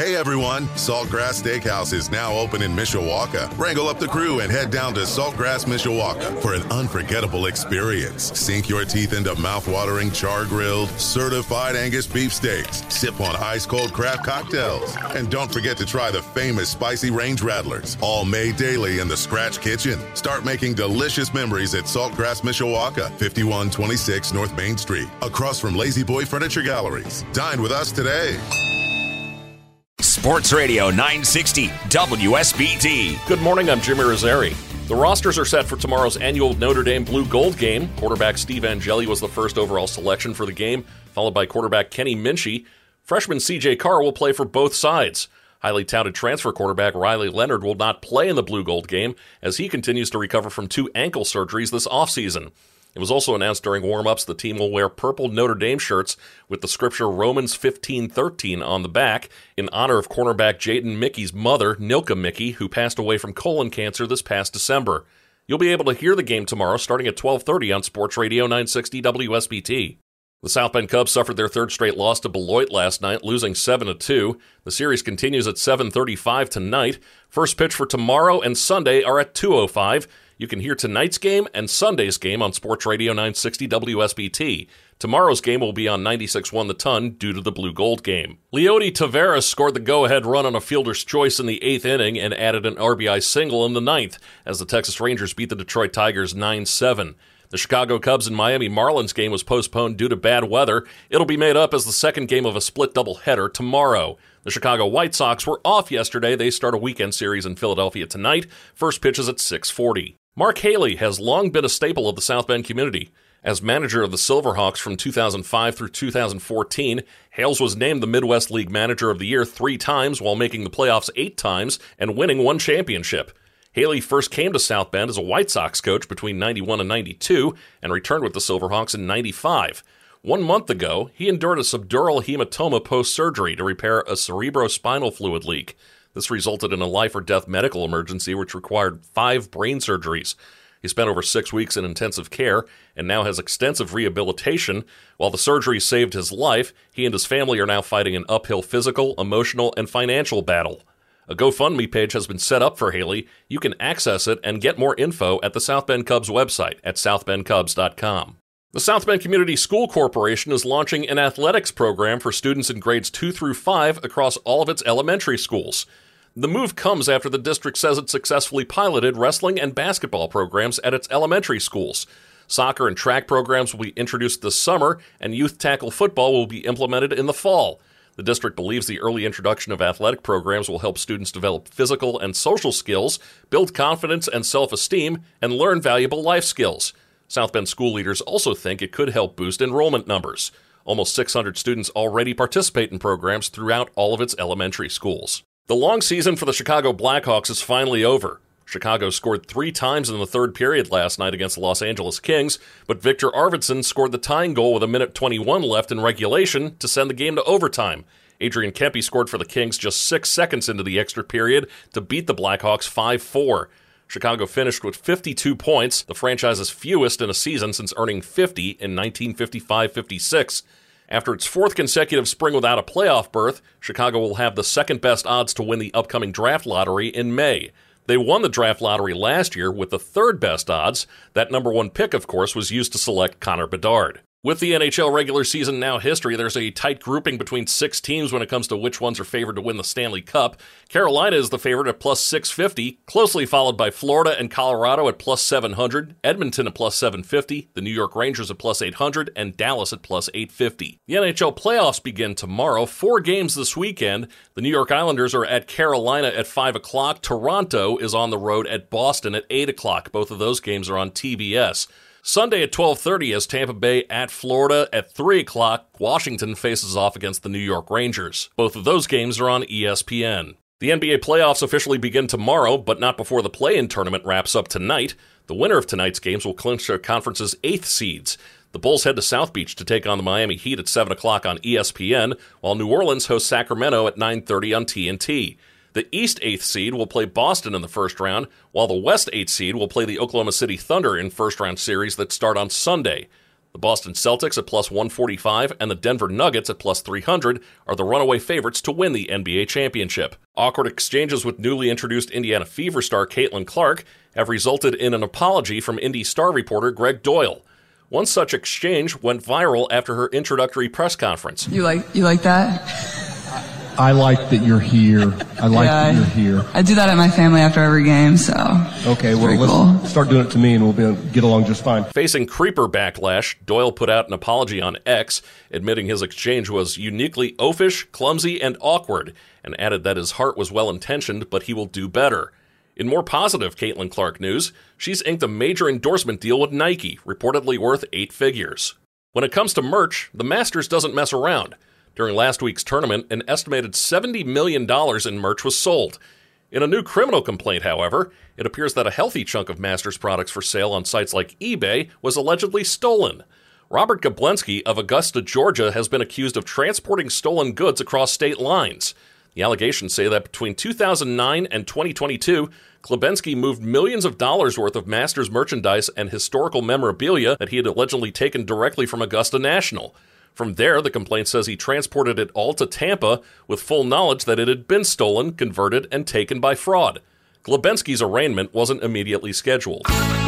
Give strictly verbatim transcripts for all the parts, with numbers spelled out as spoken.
Hey everyone, Saltgrass Steakhouse is now open in Mishawaka. Wrangle up the crew and head down to Saltgrass Mishawaka for an unforgettable experience. Sink your teeth into mouth-watering char-grilled, certified Angus beef steaks. Sip on ice-cold craft cocktails. And don't forget to try the famous spicy range rattlers, all made daily in the Scratch Kitchen. Start making delicious memories at Saltgrass Mishawaka, fifty-one twenty-six North Main Street, across from Lazy Boy Furniture Galleries. Dine with us today. Sports Radio nine sixty W S B T. Good morning, I'm Jimmy Rosari. The rosters are set for tomorrow's annual Notre Dame Blue Gold game. Quarterback Steve Angeli was the first overall selection for the game, followed by quarterback Kenny Minchey. Freshman C J Carr will play for both sides. Highly touted transfer quarterback Riley Leonard will not play in the Blue Gold game as he continues to recover from two ankle surgeries this offseason. It was also announced during warm-ups the team will wear purple Notre Dame shirts with the scripture Romans fifteen thirteen on the back in honor of cornerback Jaden Mickey's mother, Nilka Mickey, who passed away from colon cancer this past December. You'll be able to hear the game tomorrow starting at twelve thirty on Sports Radio nine sixty W S B T. The South Bend Cubs suffered their third straight loss to Beloit last night, losing seven to two. The series continues at seven thirty-five tonight. First pitch for tomorrow and Sunday are at two oh five. You can hear tonight's game and Sunday's game on Sports Radio nine sixty W S B T. Tomorrow's game will be on ninety-six point one The Ton due to the Blue Gold game. Leody Taveras scored the go-ahead run on a fielder's choice in the eighth inning and added an R B I single in the ninth as the Texas Rangers beat the Detroit Tigers nine seven. The Chicago Cubs and Miami Marlins game was postponed due to bad weather. It'll be made up as the second game of a split doubleheader tomorrow. The Chicago White Sox were off yesterday. They start a weekend series in Philadelphia tonight. First pitch is at six forty. Mark Haley has long been a staple of the South Bend community. As manager of the Silverhawks from two thousand five through two thousand fourteen, Hales was named the Midwest League Manager of the Year three times while making the playoffs eight times and winning one championship. Haley first came to South Bend as a White Sox coach between ninety-one and ninety-two and returned with the Silverhawks in ninety-five. One month ago, he endured a subdural hematoma post-surgery to repair a cerebrospinal fluid leak. This resulted in a life-or-death medical emergency which required five brain surgeries. He spent over six weeks in intensive care and now has extensive rehabilitation. While the surgery saved his life, he and his family are now fighting an uphill physical, emotional, and financial battle. A GoFundMe page has been set up for Haley. You can access it and get more info at the South Bend Cubs website at south bend cubs dot com. The South Bend Community School Corporation is launching an athletics program for students in grades two through five across all of its elementary schools. The move comes after the district says it successfully piloted wrestling and basketball programs at its elementary schools. Soccer and track programs will be introduced this summer, and youth tackle football will be implemented in the fall. The district believes the early introduction of athletic programs will help students develop physical and social skills, build confidence and self-esteem, and learn valuable life skills. South Bend school leaders also think it could help boost enrollment numbers. Almost six hundred students already participate in programs throughout all of its elementary schools. The long season for the Chicago Blackhawks is finally over. Chicago scored three times in the third period last night against the Los Angeles Kings, but Victor Arvidsson scored the tying goal with a minute twenty-one left in regulation to send the game to overtime. Adrian Kempe scored for the Kings just six seconds into the extra period to beat the Blackhawks five four. Chicago finished with fifty-two points, the franchise's fewest in a season since earning fifty in nineteen fifty-five fifty-six. After its fourth consecutive spring without a playoff berth, Chicago will have the second-best odds to win the upcoming draft lottery in May. They won the draft lottery last year with the third-best odds. That number one pick, of course, was used to select Connor Bedard. With the N H L regular season now history, there's a tight grouping between six teams when it comes to which ones are favored to win the Stanley Cup. Carolina is the favorite at plus six fifty, closely followed by Florida and Colorado at plus seven hundred, Edmonton at plus seven fifty, the New York Rangers at plus eight hundred, and Dallas at plus eight fifty. The N H L playoffs begin tomorrow. Four games this weekend. The New York Islanders are at Carolina at five o'clock. Toronto is on the road at Boston at eight o'clock. Both of those games are on T B S. Sunday at twelve thirty as Tampa Bay at Florida. At three o'clock, Washington faces off against the New York Rangers. Both of those games are on E S P N. The N B A playoffs officially begin tomorrow, but not before the play-in tournament wraps up tonight. The winner of tonight's games will clinch their conference's eighth seeds. The Bulls head to South Beach to take on the Miami Heat at seven o'clock on E S P N, while New Orleans hosts Sacramento at nine thirty on T N T. The East eighth seed will play Boston in the first round, while the West eighth seed will play the Oklahoma City Thunder in first-round series that start on Sunday. The Boston Celtics at plus one forty-five and the Denver Nuggets at plus three hundred are the runaway favorites to win the N B A championship. Awkward exchanges with newly introduced Indiana Fever star Caitlin Clark have resulted in an apology from Indy Star reporter Greg Doyle. One such exchange went viral after her introductory press conference. You like you like that? I like that you're here. I like yeah, that you're here. I do that at my family after every game, so. Okay, well, let's cool. start doing it to me and we'll be able to get along just fine. Facing creeper backlash, Doyle put out an apology on X, admitting his exchange was uniquely oafish, clumsy, and awkward, and added that his heart was well-intentioned, but he will do better. In more positive Caitlin Clark news, she's inked a major endorsement deal with Nike, reportedly worth eight figures. When it comes to merch, the Masters doesn't mess around. During last week's tournament, an estimated seventy million dollars in merch was sold. In a new criminal complaint, however, it appears that a healthy chunk of Masters products for sale on sites like eBay was allegedly stolen. Robert Gablensky of Augusta, Georgia, has been accused of transporting stolen goods across state lines. The allegations say that between two thousand nine and twenty twenty-two, Klebensky moved millions of dollars worth of Masters merchandise and historical memorabilia that he had allegedly taken directly from Augusta National. From there, the complaint says he transported it all to Tampa with full knowledge that it had been stolen, converted, and taken by fraud. Klebensky's arraignment wasn't immediately scheduled.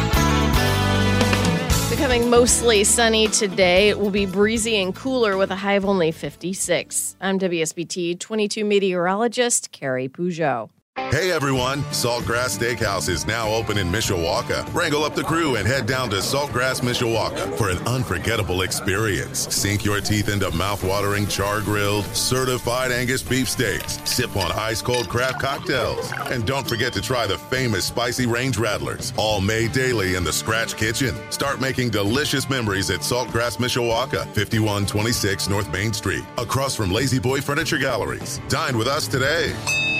Becoming mostly sunny today. It will be breezy and cooler with a high of only fifty-six. I'm W S B T twenty-two meteorologist Carrie Peugeot. Hey everyone, Saltgrass Steakhouse is now open in Mishawaka. Wrangle up the crew and head down to Saltgrass Mishawaka for an unforgettable experience. Sink your teeth into mouth-watering char-grilled, certified Angus beef steaks. Sip on ice-cold craft cocktails. And don't forget to try the famous spicy range rattlers, all made daily in the Scratch Kitchen. Start making delicious memories at Saltgrass Mishawaka, fifty-one twenty-six North Main Street, across from Lazy Boy Furniture Galleries. Dine with us today.